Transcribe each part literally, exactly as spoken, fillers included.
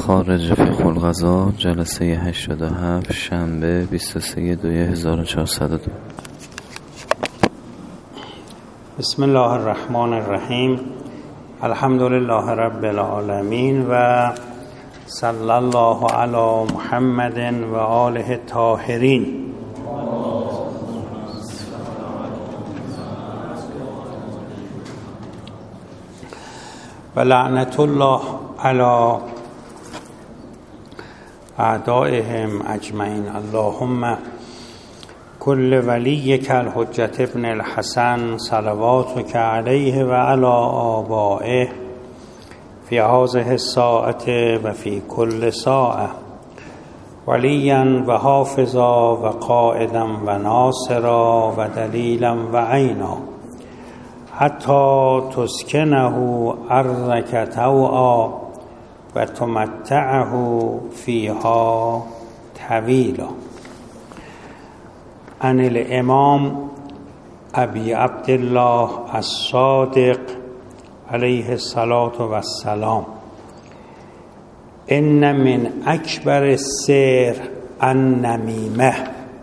خارج فقه القضا جلسه هشتاد و هفت شنبه بیست و سه دوی هزار و چهارصد و دو. بسم الله الرحمن الرحیم. الحمد لله رب العالمین و صلی الله علی محمد و آله الطاهرین. و لعنت الله علی اعدائهم اجمعین. اللهم کل ولیک الحجة ابن الحسن صلواتک علیه و علی آبائه فی هذه الساعة و فی کل ساعة ولیا و حافظا و قائدا و ناصرا و دلیلا و عینا حتی تسکنه ارضک طوعا و تمتعه فیها طویلا. عن الامام ابی عبدالله الصادق علیه الصلاة و السلام: ان من اکبر السحر النمیمه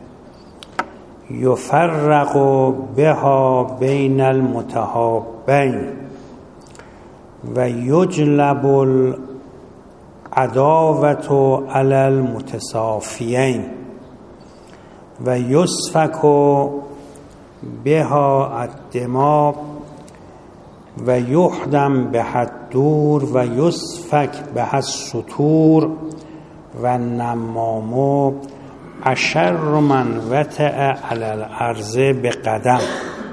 یفرق بها بین المتحابین و یجلب العداوة علی المتصافیین و یسفک بها الدماء و یهدم بها الدور و یسفک بها السطور و نمام اشر من وطئ علی الارض بقدم.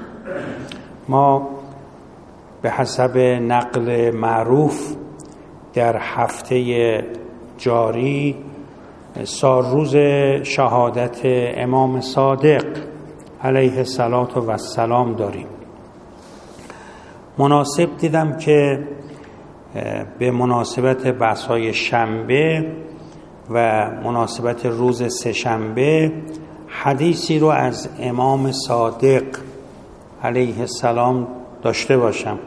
ما به حسب نقل معروف در هفته جاری سالروز شهادت امام صادق علیه الصلاة و السلام داریم. مناسب دیدم که به مناسبت بحث‌های شنبه و مناسبت روز سه‌شنبه حدیثی رو از امام صادق علیه السلام داشته باشم.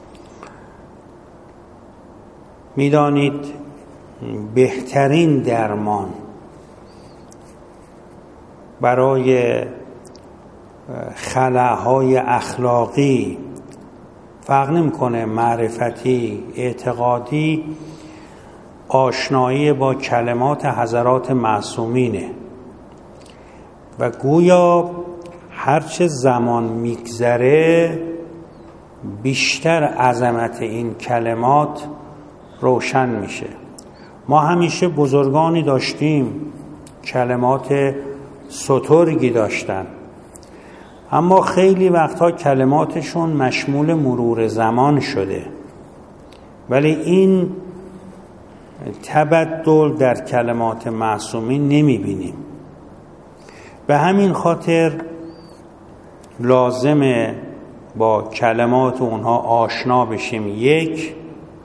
میدانید بهترین درمان برای خلاهای اخلاقی، فرق نمی‌کنه معرفتی اعتقادی، آشنایی با کلمات حضرات معصومینه و گویا هرچه زمان میگذره بیشتر عظمت این کلمات روشن میشه. ما همیشه بزرگانی داشتیم کلمات سترگی داشتن، اما خیلی وقتها کلماتشون مشمول مرور زمان شده، ولی این تبدل در کلمات معصومین نمیبینیم. به همین خاطر لازمه با کلمات اونها آشنا بشیم، یک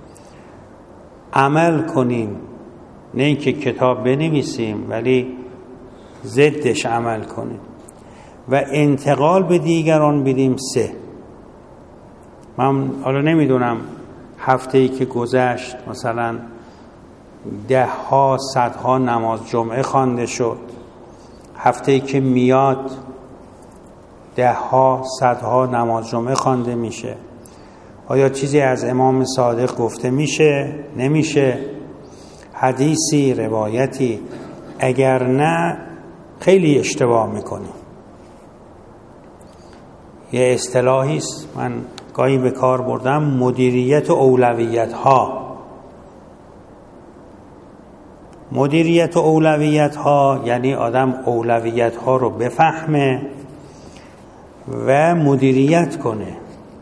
عمل کنیم، نه اینکه کتاب بنویسیم ولی ضدش عمل کنیم و انتقال به دیگران بدیم. سه، من حالا نمیدونم هفته‌ای که گذشت مثلا ده ها صدها نماز جمعه خوانده شد، هفته‌ای که میاد ده ها صدها نماز جمعه خوانده میشه. آیا چیزی از امام صادق گفته میشه؟ نمیشه. حدیثی، روایتی؟ اگر نه خیلی اشتباه میکنیم. یه اصطلاحی است من گاهی به کار بردم، مدیریت اولویت ها. مدیریت اولویت ها یعنی آدم اولویت ها رو بفهمه و مدیریت کنه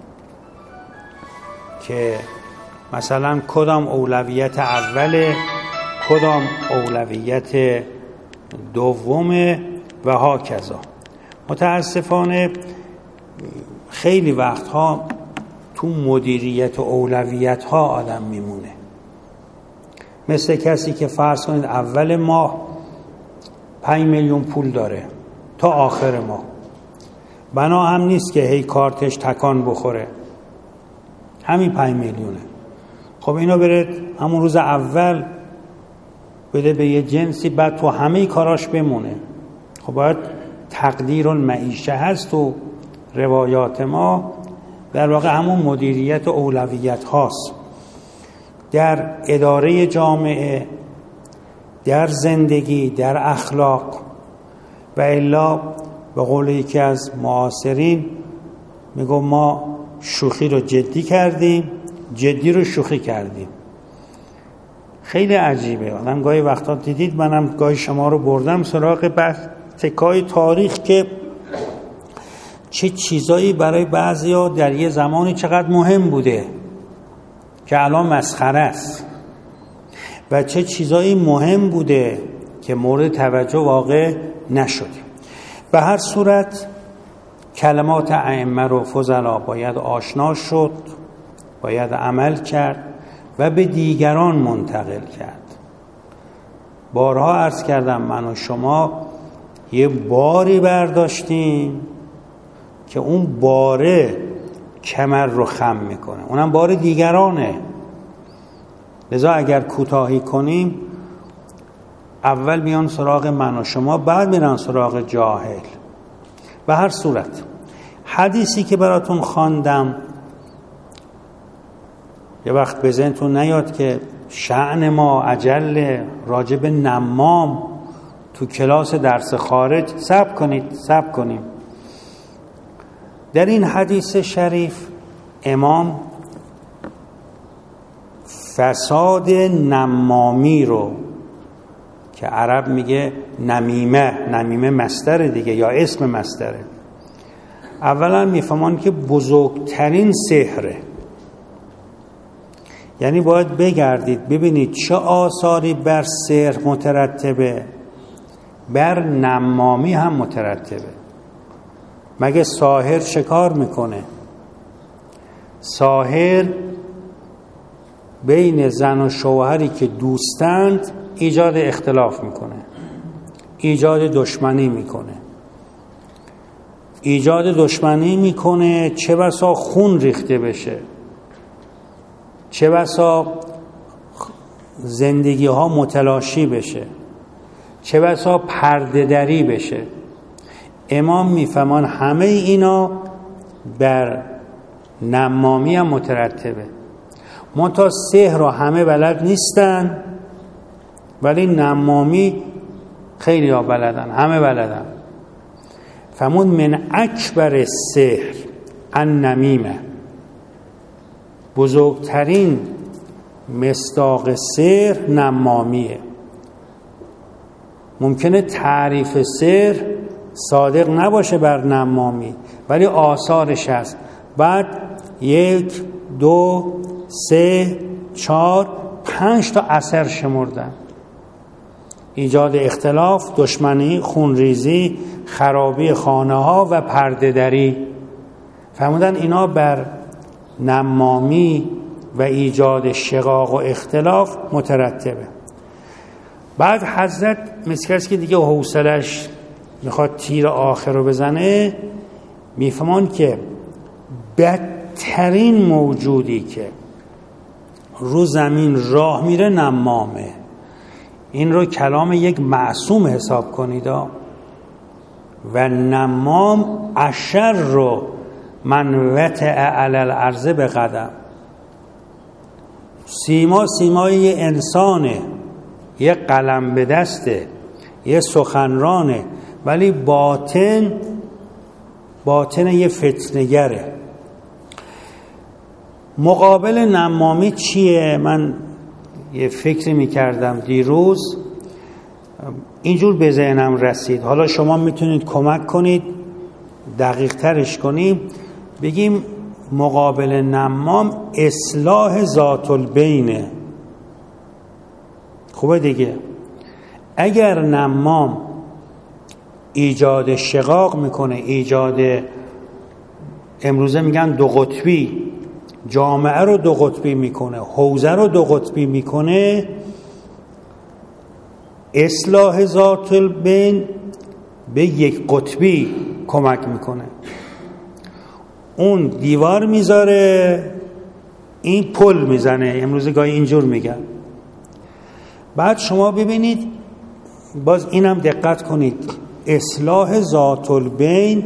که مثلا کدام اولویت اوله، کدام اولویت دومه و ها کذا. متاسفانه خیلی وقتها تو مدیریت اولویت ها آدم میمونه، مثل کسی که فرض کنید اول ماه پنج میلیون پول داره تا آخر ماه، بنا هم نیست که هی کارتش تکان بخوره، همین پنج میلیونه. خب اینو برید همون روز اول بده به یه جنسی بعد تو همه کاراش بمونه. خب باید تقدیر المعیشه هست و روایات ما در واقع همون مدیریت و اولویت هاست در اداره جامعه، در زندگی، در اخلاق. و الا به قول یکی از معاصرین میگم ما شوخی رو جدی کردیم، جدی رو شوخی کردیم. خیلی عجیبه. آدم گاهی وقتا دیدید، منم گاهی شما رو بردم سراغ بحث تکای تاریخ که چه چیزایی برای بعضیا در یه زمانی چقدر مهم بوده که الان مسخره است و چه چیزایی مهم بوده که مورد توجه واقع نشده. به هر صورت کلمات ائمه و فضلا باید آشنا شد، باید عمل کرد و به دیگران منتقل کرد. بارها عرض کردم من و شما یه باری برداشتیم که اون باره کمر رو خم میکنه، اونم بار دیگرانه. لذا اگر کوتاهی کنیم اول میان سراغ من و شما، بعد میرن سراغ جاهل. به هر صورت حدیثی که براتون خواندم یه وقت به ذهنتون نیاد که شأن ما عجل راجب نمام تو کلاس درس خارج. صبر کنید صبر کنیم. در این حدیث شریف امام فساد نمامی رو که عرب میگه نمیمه، نمیمه مصدر دیگه یا اسم مصدره، اولا میفهمان که بزرگترین سحره. یعنی باید بگردید ببینید چه آثاری بر سحر مترتبه، بر نمامی هم مترتبه. مگه ساحر شکار میکنه؟ ساحر بین زن و شوهری که دوستند ایجاد اختلاف میکنه، ایجاد دشمنی میکنه، ایجاد دشمنی میکنه. چه بسا خون ریخته بشه، چه بسا زندگی ها متلاشی بشه، چه بسا پرده دری بشه. امام میفهمان همه اینا بر نمامی هم مترتبه. منتها سحر رو همه بلد نیستن، ولی نمامی خیلی ها بلدن، همه بلدن. فهمون من اکبر سحر النمیمه، بزرگترین مصداق سحر نمامیه. ممکنه تعریف سحر صادق نباشه بر نمامی، ولی آثارش هست. بعد یک دو سه چهار پنج تا اثر شمردن: ایجاد اختلاف، دشمنی، خونریزی، خرابی خانه ها و پرده دری. فرمودن اینا بر نمامی و ایجاد شقاق و اختلاف مترتبه. بعد حضرت مثل کسی که دیگه حوصلش میخواد تیر آخر رو بزنه، میفهمان که بدترین موجودی که رو زمین راه میره نمامه. این رو کلام یک معصوم حساب کنید. و نمام اشر رو من وطع علی الارض به قدم. سیما سیمای یه انسانه، یه قلم به دسته، یه سخنرانه، ولی باطن باطن یه فتنه‌گره. مقابل نمامی چیه؟ من یه فکری میکردم دیروز، اینجور به ذهنم رسید. حالا شما میتونید کمک کنید دقیق ترش کنیم. بگیم مقابل نمام اصلاح ذات البینه. خوبه دیگه. اگر نمام ایجاد شقاق میکنه، ایجاد امروزه میگن دو قطبی، جامعه رو دو قطبی میکنه، حوزه رو دو قطبی میکنه، اصلاح ذات البین به یک قطبی کمک میکنه. اون دیوار میذاره، این پل میزنه. امروز گاهی اینجور میگن. بعد شما ببینید، باز اینم دقت کنید، اصلاح ذات البین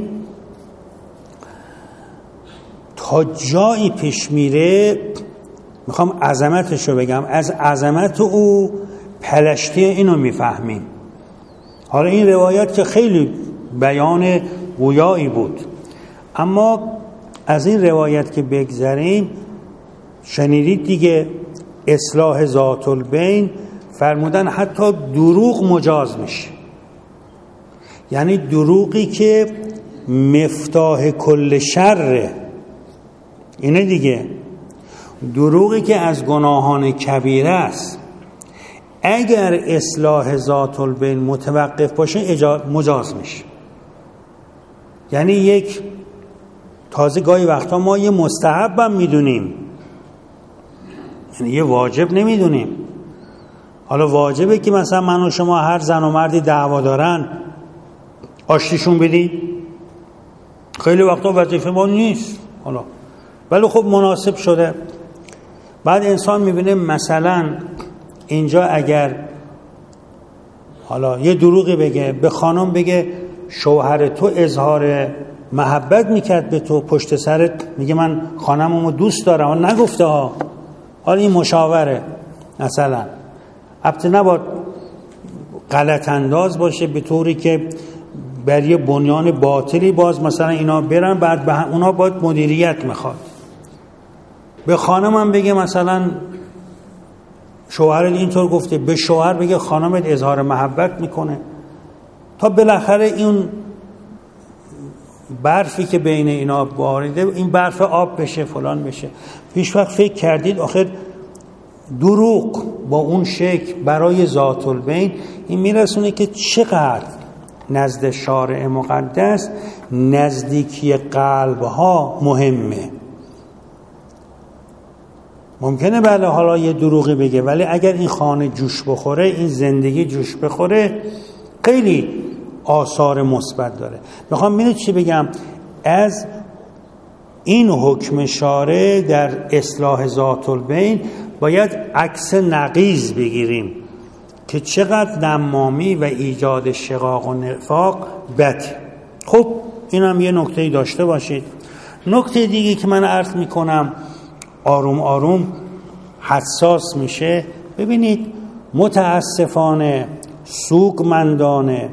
تا جایی پیش میره، میخوام عظمتش رو بگم، از عظمت او پلشتی اینو میفهمیم. حالا این روایت که خیلی بیان گویایی بود، اما از این روایت که بگذریم، شنیدید دیگه، اصلاح ذات البین فرمودن حتی دروغ مجاز میشه. یعنی دروغی که مفتاح کل شره، اینه دیگه، دروغی که از گناهان کبیره است، اگر اصلاح ذات البین متوقف باشه مجاز میشه. یعنی یک تازه گاهی وقتا ما یه مستحب هم میدونیم، یعنی یه واجب نمیدونیم. حالا واجبه که مثلا من و شما هر زن و مردی دعوا دارن آشتیشون بدی، خیلی وقتا وظیفه ما نیست، حالا ولی خب مناسب شده. بعد انسان میبینه مثلا اینجا اگر حالا یه دروغی بگه، به خانم بگه شوهر تو اظهار محبت میکرد به تو، پشت سرت میگه من خانممو دوست دارم، اون نگفته ها، حالا این مشاوره مثلا، البته نباید غلط انداز باشه به طوری که بر یه بنیان باطلی باز مثلا اینا برن، بعد به اونا باید مدیریت میخواد. به خانمم بگه مثلا شوهرت اینطور گفته، به شوهر بگه خانمت اظهار محبت میکنه، تا بالاخره این برفی که بین اینا باریده این برف آب بشه، فلان بشه. هیچ وقت فکر کردید آخر دروغ با اون شکل برای ذات البین این میرسونه که چقدر نزد شارع مقدس نزدیکی قلبها مهمه. ممکنه بله حالا یه دروغی بگه، ولی اگر این خانه جوش بخوره، این زندگی جوش بخوره، خیلی آثار مثبت داره. میخوام ببینید چی بگم، از این حکم شارع در اصلاح ذات البین باید عکس نقیض بگیریم که چقدر نمامی و ایجاد شقاق و نفاق بده. خب اینم یه نکته‌ای داشته باشید. نکته دیگه که من عرض میکنم آروم آروم حساس میشه، ببینید متاسفانه سوگمندانه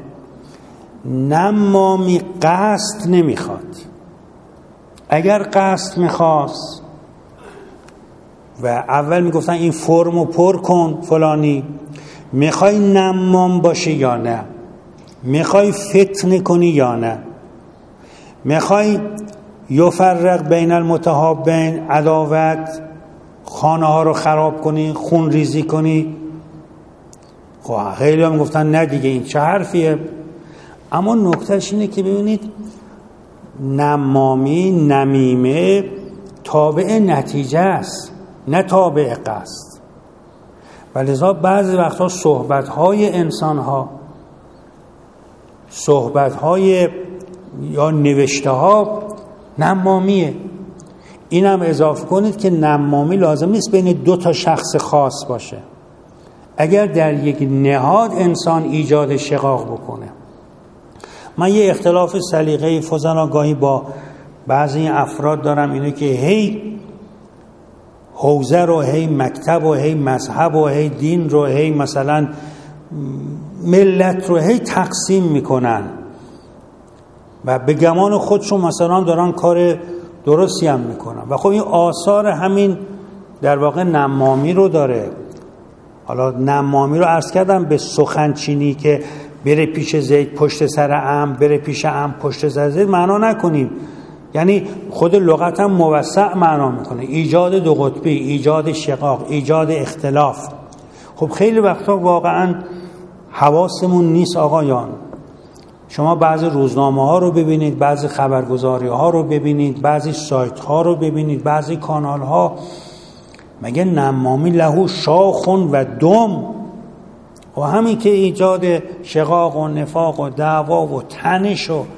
نمامی قصد نمیخواد. اگر قصد میخواست و اول میگفتن این فرمو پر کن فلانی، میخوای نمام باشی یا نه، میخوای فتنه کنی یا نه، میخوای یفرق بین المتحابین، عداوت، خانه ها رو خراب کنی، خون ریزی کنی. خب خیلی هم گفتن نه دیگه این چه حرفیه. اما نکتهش اینه که ببینید نمامی، نمیمه تابع نتیجه است، نه تابع قصد. ولذا بعضی وقتا صحبت‌های انسان‌ها، صحبت‌های یا نوشته‌ها نمامیه. اینم اضافه کنید که نمامی لازم نیست بین دو تا شخص خاص باشه. اگر در یک نهاد انسان ایجاد شقاق بکنه، من یه اختلاف سلیقه‌ای فضلا گاهی با بعضی افراد دارم، اینه که هی حوزه رو، هی مکتب و هی مذهب و هی دین رو، هی مثلا ملت رو هی تقسیم میکنن و به گمان خودشون مثلا دارن کار درستی هم میکنن و خب این آثار همین در واقع نمامی رو داره. حالا نمامی رو عرض کردم به سخنچینی که بره پیش زید پشت سر ام، بره پیش ام پشت سر زید معنا نکنیم. یعنی خود لغت هم موسع معنا میکنه، ایجاد دو قطبی، ایجاد شقاق، ایجاد اختلاف. خب خیلی وقتا واقعا حواسمون نیست آقایان. شما بعضی روزنامه ها رو ببینید، بعضی خبرگزاری ها رو ببینید، بعضی سایت ها رو ببینید، بعضی کانال ها، مگه نمامی لهو شاخون و دم، و همین که ایجاد شقاق و نفاق و دعوا و تنش و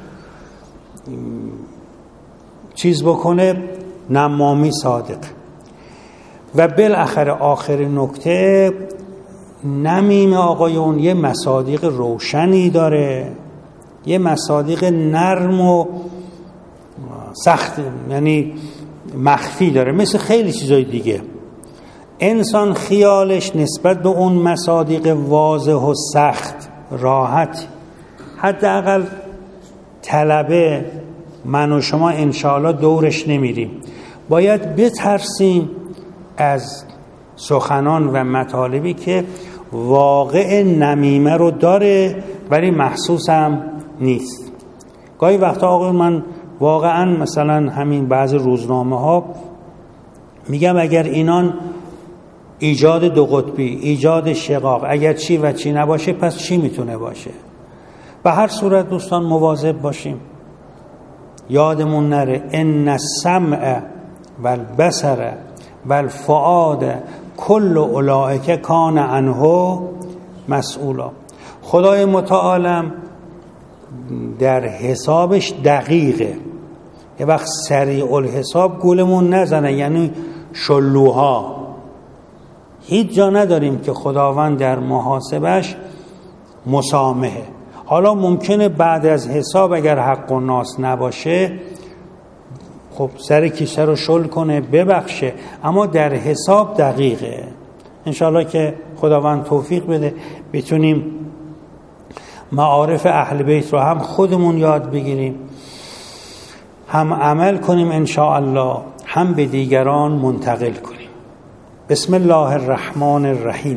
چیز بکنه، نمامی صادق. و بالاخره آخر نکته نمیم آقایون یه مصادیق روشنی داره، یه مصادیق نرم و سخت، یعنی مخفی داره، مثل خیلی چیزای دیگه. انسان خیالش نسبت به اون مصادیق واضح و سخت راحت، حداقل طلبه من و شما انشاءالله دورش نمیریم، باید بترسیم از سخنان و مطالبی که واقع نمیمه رو داره ولی محسوس هم نیست. گاهی وقتا آقا من واقعا مثلا همین بعض روزنامه ها میگم اگر اینان ایجاد دو قطبی، ایجاد شقاق، اگر چی و چی نباشه پس چی میتونه باشه؟ به هر صورت دوستان مواظب باشیم، یادمون نره ان السمع والبصر والفؤاد کل اولئک کان عنه مسئولا. خدای متعالم در حسابش دقیقه، یه وقت سریع الحساب گولمون نزنه، یعنی شلوها. هیچ جا نداریم که خداوند در محاسبش مسامحه. حالا ممکنه بعد از حساب اگر حق و ناس نباشه خب سر کیسه رو شل کنه ببخشه، اما در حساب دقیقه. انشاءالله که خداوند توفیق بده بتونیم معارف اهل بیت رو هم خودمون یاد بگیریم، هم عمل کنیم انشاءالله، هم به دیگران منتقل کنیم. بسم الله الرحمن الرحیم.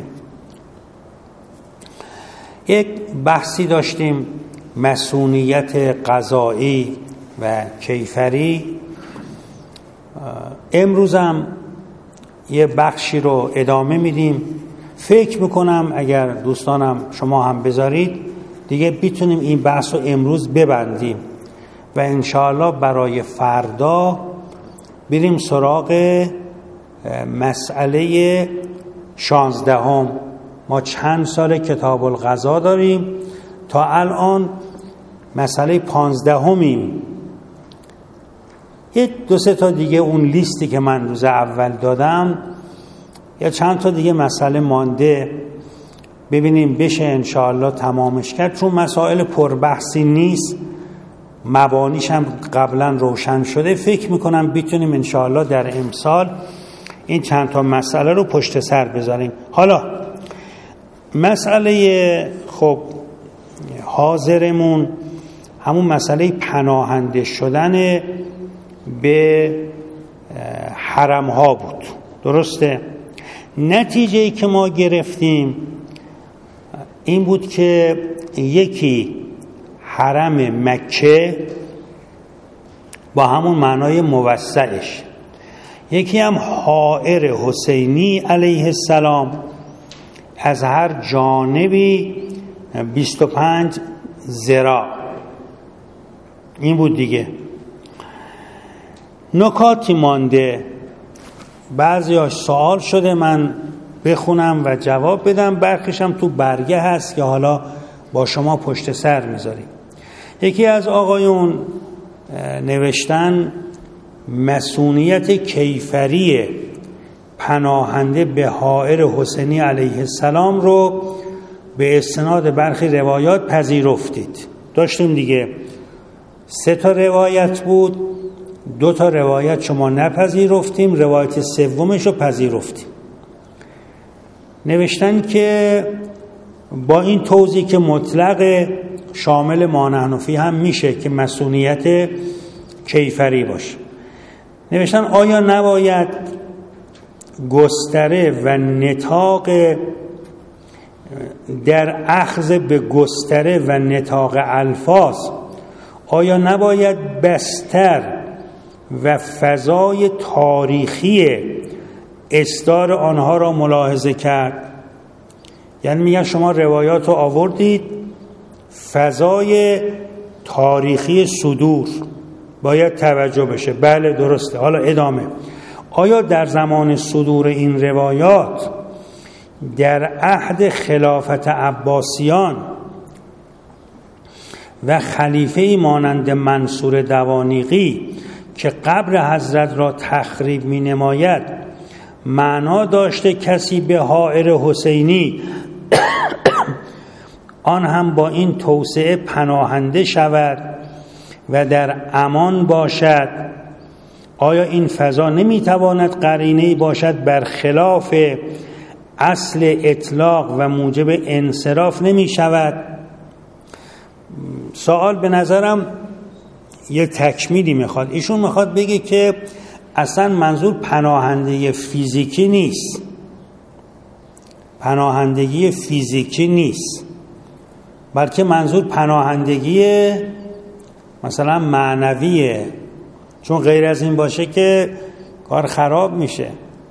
یک بحثی داشتیم مسئولیت قضایی و کیفری. امروزم یه بخشی رو ادامه میدیم. فکر میکنم اگر دوستانم شما هم بذارید دیگه بتونیم این بحث رو امروز ببندیم و انشاءالله برای فردا بریم سراغ مسئله شانزدهم. ما چند سال کتاب القضا داریم، تا الان مسئله پانزدهمیم. یه دو سه تا دیگه اون لیستی که من روز اول دادم، یا چند تا دیگه مسئله مانده، ببینیم بشه انشاءالله تمامش کرد، چون مسائل پربحثی نیست، مبانیش هم قبلا روشن شده. فکر میکنم بتونیم انشاءالله در امسال این چند تا مسئله رو پشت سر بذاریم. حالا مسئله خب حاضرمون همون مسئله پناهنده شدن به حرم ها بود، درسته؟ نتیجه‌ای که ما گرفتیم این بود که یکی حرم مکه با همون معنای موسعش، یکی هم حائر حسینی علیه السلام از هر جانبی بیست و پنج ذراع، این بود دیگه. نکاتی مانده، بعضیاش سوال شده من بخونم و جواب بدم، برخیشم تو برگه هست که حالا با شما پشت سر میذاریم. یکی از آقایون نوشتن مسئولیت کیفری پناهنده به حائر حسینی علیه السلام رو به استناد برخی روایات پذیرفتید. داشتیم دیگه سه تا روایت بود، دو تا روایت شما نپذیرفتیم، روایت سومش رو پذیرفتیم. نوشتن که با این توضیح که مطلق شامل مانحنفی هم میشه که مسئولیت کیفری باشه. نوشتن آیا نباید گستره و نطاق در اخذ به گستره و نطاق الفاظ، آیا نباید بستر و فضای تاریخی اصدار آنها را ملاحظه کرد؟ یعنی میگن شما روایات رو آوردید، فضای تاریخی صدور باید توجه بشه. بله درسته. حالا ادامه، آیا در زمان صدور این روایات در عهد خلافت عباسیان و خلیفه مانند منصور دوانیقی که قبر حضرت را تخریب می نماید معنا داشته کسی به حائر حسینی آن هم با این توسعه پناهنده شود و در امان باشد. آیا این فضا نمیتواند قرینه‌ای باشد بر خلاف اصل اطلاق و موجب انصراف نمی شود؟ سوال به نظرم یه تکمیلی میخواد. ایشون میخواد بگه که اصلا منظور پناهندگی فیزیکی نیست، پناهندگی فیزیکی نیست، بلکه منظور پناهندگی مثلا معنویه، چون غیر از این باشه که کار خراب میشه.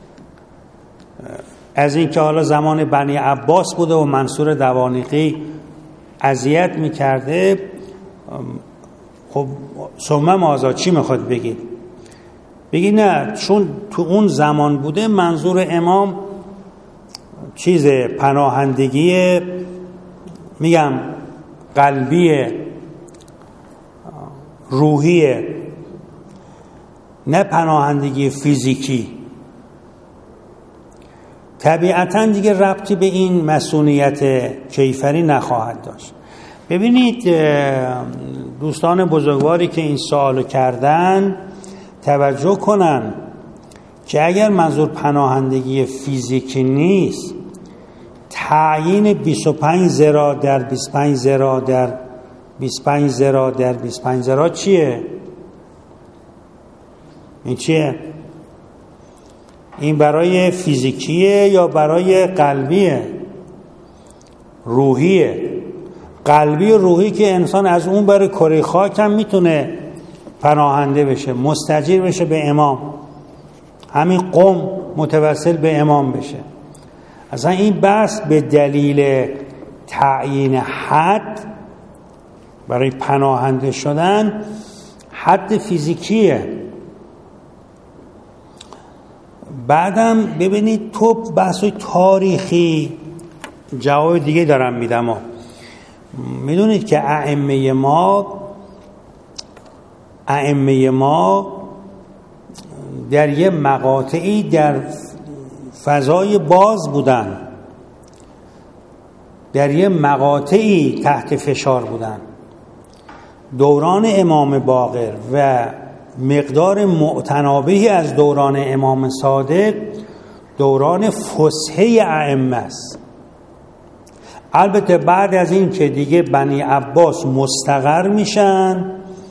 از این که حالا زمان بنی عباس بوده و منصور دوانیقی اذیت میکرده، خب ثم ماذا چی میخواد بگید؟ بگی نه، چون تو اون زمان بوده منظور امام چیز پناهندگی میگم قلبی روحیه، نه پناهندگی فیزیکی. طبیعتاً دیگه ربطی به این مسئولیت کیفری نخواهد داشت. ببینید دوستان بزرگواری که این سوالو کردن توجه کنن که اگر منظور پناهندگی فیزیکی نیست، تعیین بیست و پنج ذراع در بیست و پنج ذراع در بیست و پنج ذراع در بیست و پنج ذراع چیه؟ این چیه؟ این برای فیزیکیه یا برای قلبیه؟ روحیه. قلبی و روحی که انسان از اون برای کره خاک هم میتونه پناهنده بشه، مستجیر بشه به امام، همین قم متوسل به امام بشه. اصلا این بحث به دلیل تعیین حد برای پناهنده شدن حد فیزیکیه. بعدم ببینید تو بحث تاریخی جواب دیگه دارم میدم. میدونید که ائمه ما ائمه ما در یه مقاطعی در فضای باز بودن، در یه مقاطعی تحت فشار بودن. دوران امام باقر و مقدار معتنابهی از دوران امام صادق دوران فسحه ائمه است. البته بعد از این که دیگه بنی عباس مستقر میشن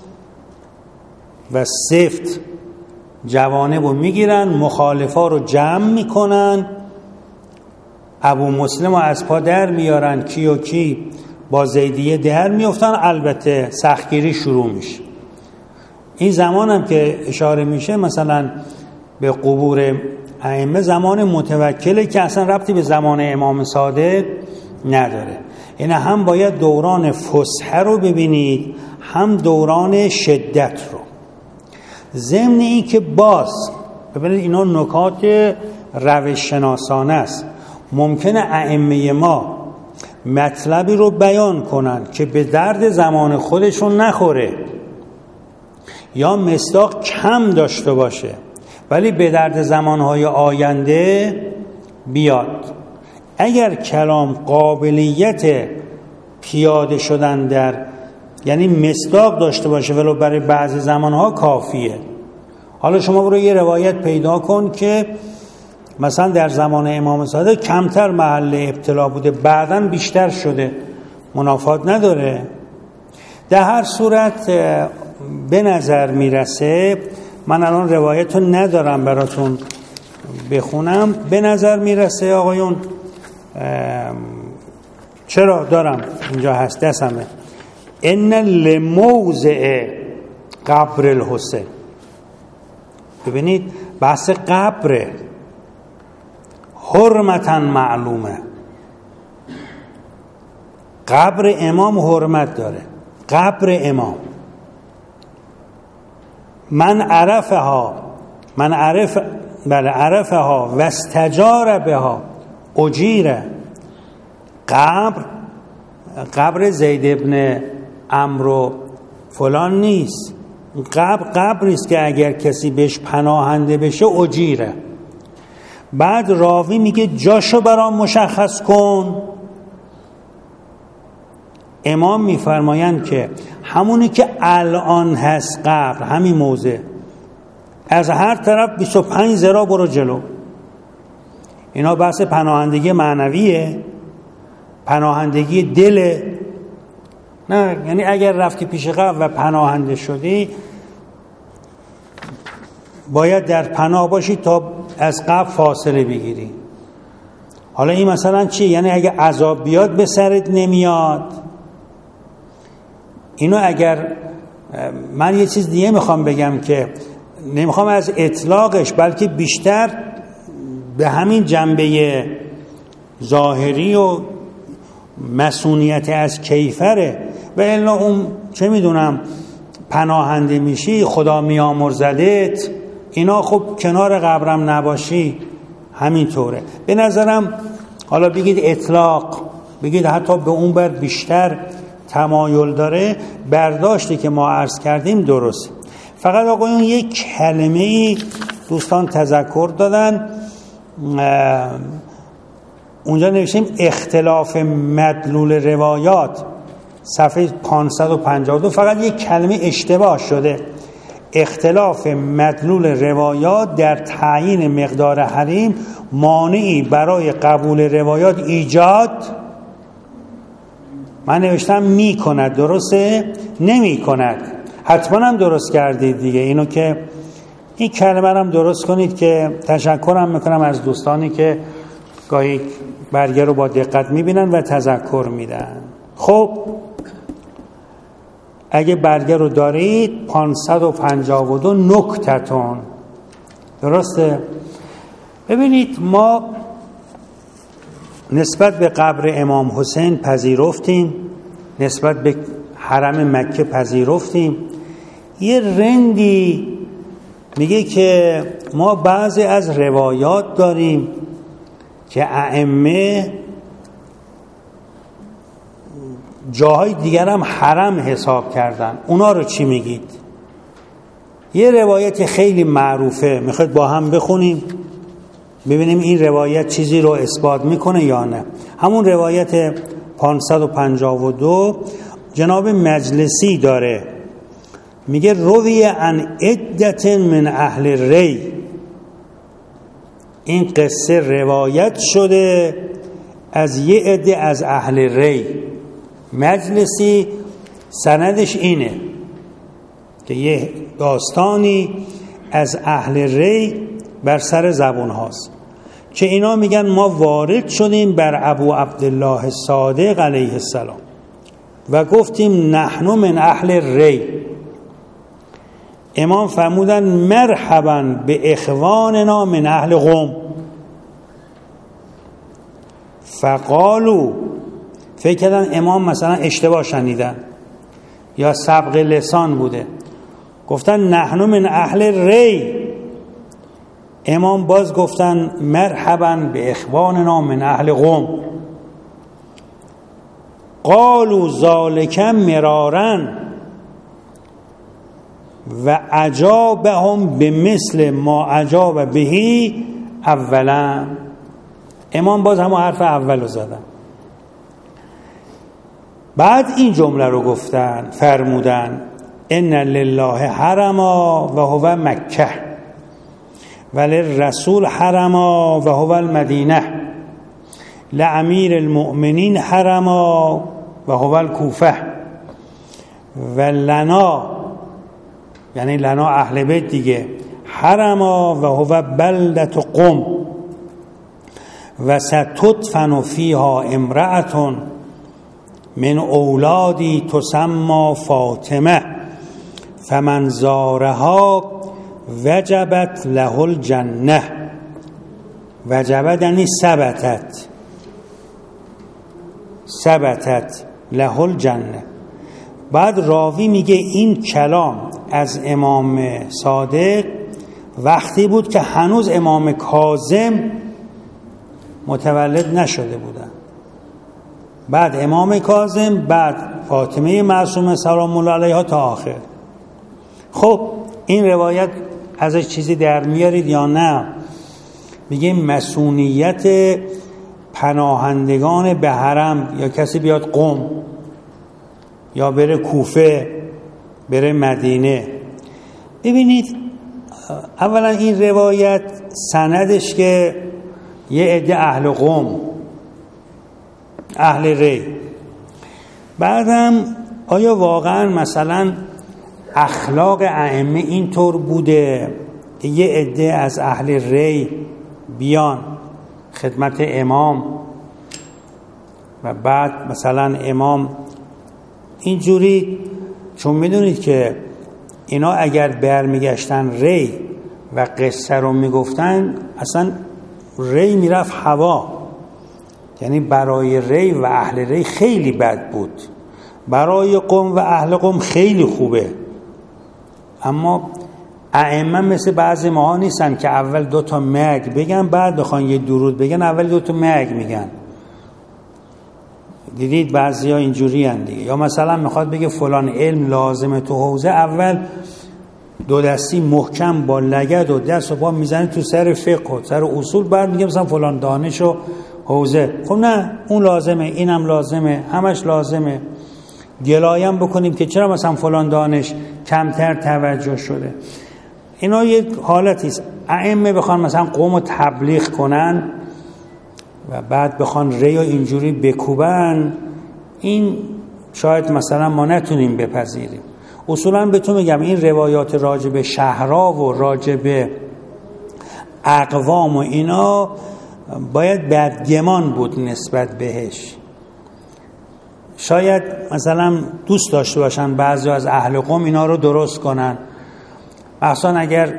و سفت جوانب رو میگیرن، مخالفا رو جمع میکنن، ابو مسلم رو از پا در میارن، کی و کی با زیدیه در میفتن، البته سختگیری شروع میشه. این زمان هم که اشاره میشه مثلا به قبور ائمه، زمان متوکله که اصلا ربطی به زمان امام صادق نداره. این هم باید دوران فسحه رو ببینید، هم دوران شدت رو. ضمن این که باز ببینید اینا نکات روش شناسانه است. ممکنه ائمه ما مطلبی رو بیان کنن که به درد زمان خودشون نخوره یا مصداق کم داشته باشه، ولی به درد زمانهای آینده بیاد. اگر کلام قابلیت پیاده شدن در یعنی مصداق داشته باشه ولو برای بعضی زمانها کافیه. حالا شما برو یه روایت پیدا کن که مثلا در زمان امام صادق کمتر محل ابتلا بوده، بعداً بیشتر شده، منافات نداره. در هر صورت به نظر میرسه، من الان روایت رو ندارم براتون بخونم، به نظر میرسه آقایون، چرا دارم اینجا هست دستمه، ان لموضع قبر الحسین. ببینید بحث قبر حرمتا معلومه، قبر امام حرمت داره. قبر امام من عرفها من عرف بله عرفها و استجار بها اجیره. قبر قبر زید ابن عمرو فلان نیست. قبر قبری است که اگر کسی بهش پناهنده بشه اجیره. بعد راوی میگه جاشو برام مشخص کن، امام میفرمایند که همونی که الان هست قبر، همین موضع، از هر طرف بیست و پنج ذراع برو جلو. اینا بحث پناهندگی معنویه، پناهندگی دل. نه یعنی اگر رفتی پیش قبر و پناهنده شدی، باید در پناه باشی تا از قبر فاصله بگیری. حالا این مثلا چی؟ یعنی اگر عذاب بیاد به سرت نمیاد. اینو اگر من یه چیز دیگه میخوام بگم که نمیخوام از اطلاقش، بلکه بیشتر به همین جنبه ظاهری و مسئولیت از کیفره. و الا اون چه میدونم پناهنده میشی خدا میامرزدت، اینا خب کنار قبرم نباشی همینطوره. به نظرم حالا بگید اطلاق، بگید حتی به اون بر بیشتر تمایل داره، برداشتی که ما عرض کردیم درست. فقط آقایون یک کلمه‌ای دوستان تذکر دادن، اونجا نوشتیم اختلاف مدلول روایات، صفحه پانصد و پنجاه و دو، فقط یک کلمه اشتباه شده. اختلاف مدلول روایات در تعیین مقدار حریم مانعی برای قبول روایات ایجاد، من نوشتم می کند، درسته؟ نمی کند. حتما هم درست کردید دیگه. اینو که این کلمه هم درست کنید که تشکرم میکنم از دوستانی که گاهی برگه رو با دقت میبینن و تذکر میدن. خب اگه برگه رو دارید پانصد و پنجاه و دو نکتتون، درسته؟ ببینید ما نسبت به قبر امام حسین پذیرفتیم، نسبت به حرم مکه پذیرفتیم. یه رندی میگه که ما بعضی از روایات داریم که ائمه جاهای دیگر هم حرم حساب کردن، اونا رو چی میگید؟ یه روایت خیلی معروفه، میخواید با هم بخونیم ببینیم این روایت چیزی رو اثبات میکنه یا نه. همون روایت پانصد و پنجاه و دو جناب مجلسی داره، میگه روی عن عدت من اهل ری، این قصه روایت شده از یه عده از اهل ری. مجلسی سندش اینه که یه داستانی از اهل ری بر سر زبون هاست که اینا میگن ما وارد شدیم بر ابو عبدالله صادق علیه السلام و گفتیم نحن من اهل ری. امام فرمودن مرحبا به اخواننا من اهل قم. فقالو، فکر کردن امام مثلا اشتباه شنیدن یا سبق لسان بوده، گفتن نحن من اهل ری. امام باز گفتن مرحبا به اخواننا من اهل قم. قالوا ذالک مرارا و اجابهم بمثل ما اجاب بهی اولا. امام باز همون حرف اولو زدن. بعد این جمله رو گفتن، فرمودن ان لله حرما و هو مکه وللرسول حرما و هو المدینه لامیر المؤمنین حرما و هو الکوفه و لنا، یعنی لنا اهل بیت دیگه، حرما و هو بلدة قم و ستدفن فیها امرأة من اولادی تسمى فاطمه فمن زارها وجبت له الجنه. وجبت یعنی ثبتت، ثبتت له الجنه. بعد راوی میگه این کلام از امام صادق وقتی بود که هنوز امام کاظم متولد نشده بودن. بعد امام کاظم، بعد فاطمه معصومه سلام الله علیها تا آخر. خب این روایت ازش چیزی در میارید یا نه؟ میگه مسئولیت پناهندگان به حرم یا کسی بیاد قم یا بره کوفه، بره مدینه. ببینید اولا این روایت سندش که یه عده اهل قم، اهل ری، بعدم آیا واقعا مثلا اخلاق ائمه اینطور بوده که یه عده از اهل ری بیان خدمت امام و بعد مثلا امام اینجوری، چون میدونید که اینا اگر برمیگشتن ری و قصه رو میگفتن اصلا ری میرفت هوا، یعنی برای ری و اهل ری خیلی بد بود، برای قوم و اهل قوم خیلی خوبه. اما ائمه مثل بعضی ماها نیستن که اول دو تا مگ بگن بعد بخوان یه درود بگن، اول دو تا مگ میگن. دیدید بعضیا اینجوری ان دیگه. یا مثلا میخواد بگه فلان علم لازمه تو حوزه، اول دو دستی محکم با لگد و دست و پا میزنه تو سر فقه و سر اصول، بعد میگه مثلا فلان دانش و حوزه. خب نه، اون لازمه، اینم لازمه، همش لازمه. گلایم بکنیم که چرا مثلا فلان دانش کمتر توجه شده. اینا یه حالتی است. ائمه بخوان مثلا قوم رو تبلیغ کنن و بعد بخوان ری و اینجوری بکوبن، این شاید مثلا ما نتونیم بپذیریم. اصولا بهتون میگم این روایات راجع به شهرها و راجع به اقوام و اینا باید بدگمان بود نسبت بهش. شاید مثلا دوست داشته باشن بعضی از اهل قوم اینا رو درست کنن، مثلا اگر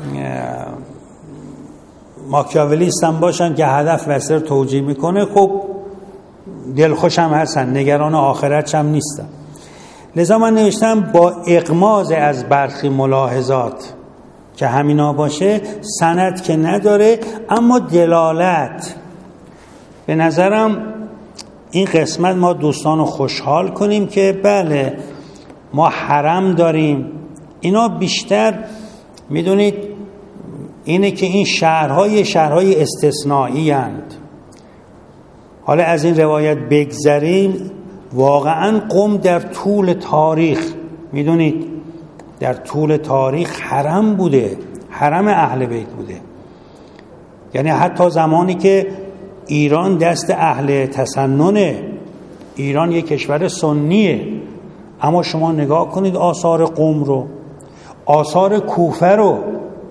ماکیاولیستم باشن که هدف وسر توجیه میکنه، خب دلخوش هم هستن، نگران آخرتش هم نیستن. لذا من نوشتم با اغماض از برخی ملاحظات که همینا باشه، سند که نداره اما دلالت. به نظرم این قسمت ما دوستان رو خوشحال کنیم که بله ما حرم داریم. اینا بیشتر میدونید اینه که این شهرهای شهرهای استثنایی اند. حالا از این روایت بگذریم، واقعا قم در طول تاریخ میدونید در طول تاریخ حرم بوده، حرم اهل بیت بوده. یعنی حتی زمانی که ایران دست اهل تسننه، ایران یک کشور سنیه، اما شما نگاه کنید آثار قم رو، آثار کوفه رو.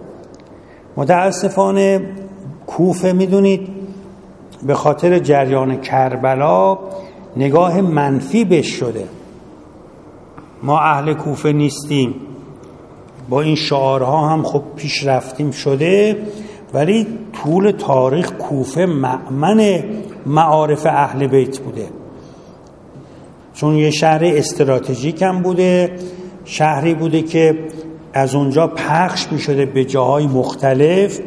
متاسفانه کوفه میدونید به خاطر جریان کربلا نگاه منفی بهش شده. ما اهل کوفه نیستیم، با این شعارها هم خب پیش رفتیم شده، ولی طول تاریخ کوفه مأمن معارف اهل بیت بوده، چون یه شهر استراتژیک هم بوده، شهری بوده که از اونجا پخش می شده به جاهای مختلف.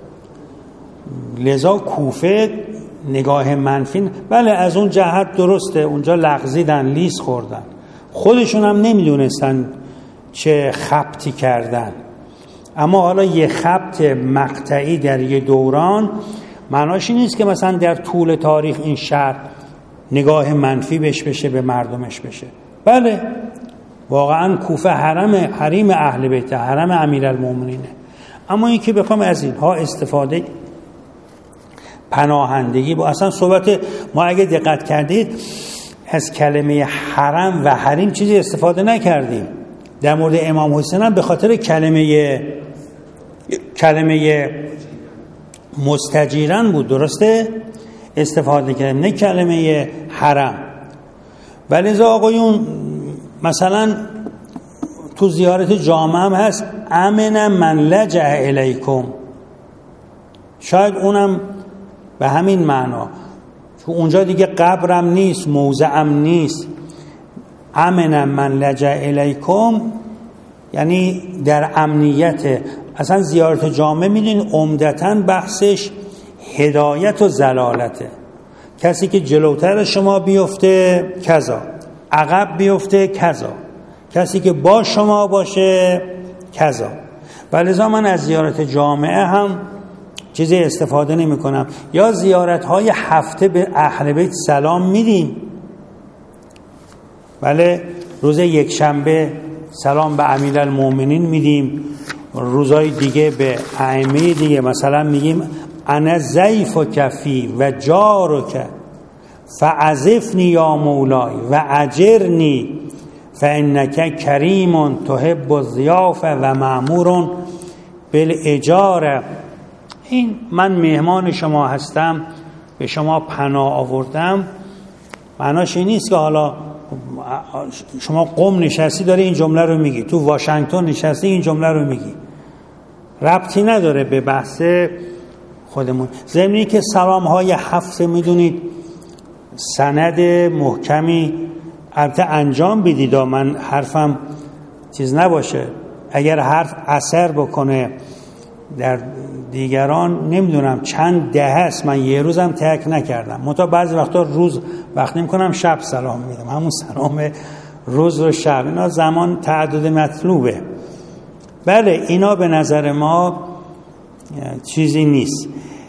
لذا کوفه نگاه منفی، بله از اون جهت درسته، اونجا لغزیدن، لیس خوردن، خودشون هم نمیدونستن چه خبطی کردن. اما حالا یه خبط مقطعی در یه دوران معناش این نیست که مثلا در طول تاریخ این شهر نگاه منفی بهش بشه، به مردمش بشه. بله واقعا کوفه حرم حریم اهل بیت، حرم امیرالمومنینه. اما این که بخوام از اینها استفاده، پناهندگی با اصلا صحبت ما اگه دقت کردید از کلمه حرم و حریم چیزی استفاده نکردیم. در مورد امام حسین هم به خاطر کلمه کلمه مستجیرن بود، درسته؟ استفاده کردیم، نه کلمه حرم. ولذا آقایون مثلا تو زیارت جامع هم هست امن من لجأ الیکم، شاید اونم به همین معنا، چون اونجا دیگه قبرم نیست، موضعم نیست. امن من لجأ الیکم یعنی در امنیت. اصلا زیارت جامع میدونین عمدتاً بحثش هدایت و ضلالته. کسی که جلوتر شما بیفته کذا، عقب بیفته کذا، کسی که با شما باشه کذا. ولذا من از زیارت جامعه هم چیزی استفاده نمی کنم. یا زیارت های هفته به اهل بیت سلام میدیم، بله، روز یک شنبه سلام به امیرالمومنین میدیم، روزای دیگه به ائمه دیگه مثلا میگیم انا ضیفک فی و جارک فعزفنی یا مولای و اجرنی فانک کریم تحب الضیافه و مأمور بالاجاره. این من مهمان شما هستم، به شما پناه آوردم. معناش این نیست که حالا شما قم نشستی داری این جمله رو میگی، تو واشنگتن نشستی این جمله رو میگی، ربطی نداره به بحث خودمون. ضمنی که سلام های هفته میدونید سند محکمی البته انجام بدید، من حرفم چیز نباشه، اگر حرف اثر بکنه در دیگران نمیدونم چند ده هست، من یه روزم ترک نکردم، منتها بعضی وقتا روز وقت نمی کنم شب سلام میدم، همون سلام روز و شب، اینا زمان تعدد مطلوبه. بله اینا به نظر ما چیزی نیست.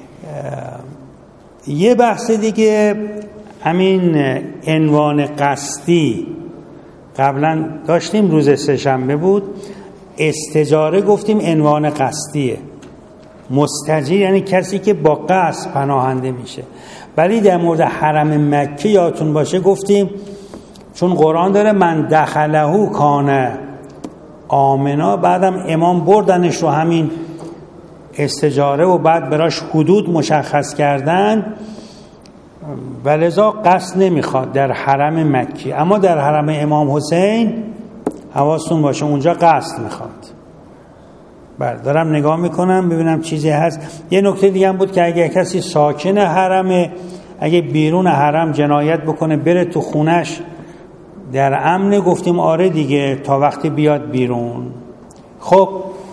یه بحث دیگه همین عنوان قصدی قبلا داشتیم، روز سه‌شنبه بود، استجاره گفتیم عنوان قصدیه، مستجیر یعنی کسی که با قصد پناهنده میشه. ولی در مورد حرم مکه یادتون باشه گفتیم چون قرآن داره من دخله کان آمنا، بعدم امام بردنش رو همین استجاره و بعد براش حدود مشخص کردن، ولذا قصد نمیخواد در حرم مکی. اما در حرم امام حسین حواستون باشه اونجا قصد میخواد. بله دارم نگاه میکنم ببینم چیزی هست. یه نکته دیگه هم بود که اگه کسی ساکن حرمه، اگه بیرون حرم جنایت بکنه بره تو خونش در امن، گفتیم آره دیگه تا وقتی بیاد بیرون. خب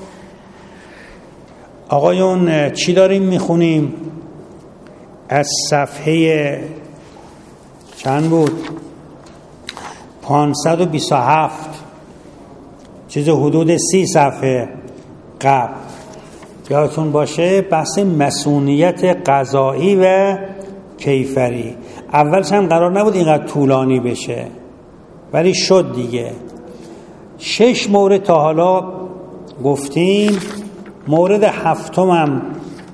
آقایون چی داریم میخونیم؟ از صفحه چند بود؟ پانصد و بیست و هفت، چیز حدود سی صفحه قبل. یادتون باشه بحث مسئولیت قضایی و کیفری. اولش هم قرار نبود اینقدر طولانی بشه ولی شد دیگه. شش مورد تا حالا گفتیم، مورد هفتم هم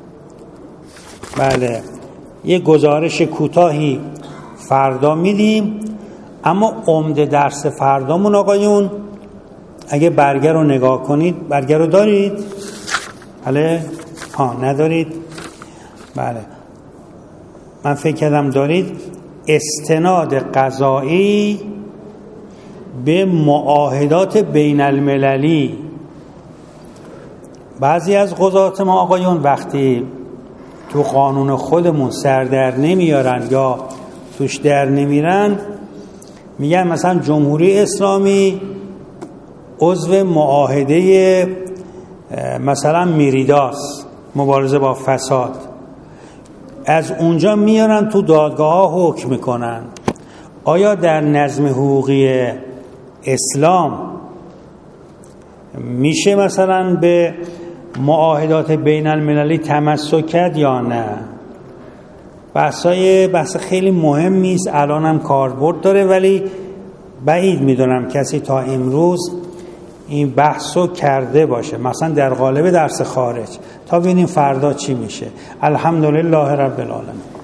بله یه گزارش کوتاهی فردا میدیم. اما عمده درس فردامون آقایون اگه برگه رو نگاه کنید، برگه رو دارید؟ بله؟ ها ندارید؟ بله من فکر کردم دارید. استناد قضایی به معاهدات بین المللی. بعضی از قضات ما آقایون وقتی تو قانون خودمون سر در نمیارن یا توش در نمیرن، میگن مثلا جمهوری اسلامی عضو معاهده مثلا میریداس، مبارزه با فساد، از اونجا میارن تو دادگاه ها حکم میکنن. آیا در نظم حقوقی اسلام میشه مثلا به معاهدات بین المللی تمسک کرد یا نه؟ بحثای بحث خیلی مهمی است، الان هم کاربرد داره، ولی بعید میدونم کسی تا امروز این بحثو کرده باشه، مثلا در قالب درس خارج. تا ببینیم فردا چی میشه. الحمدلله رب العالمین.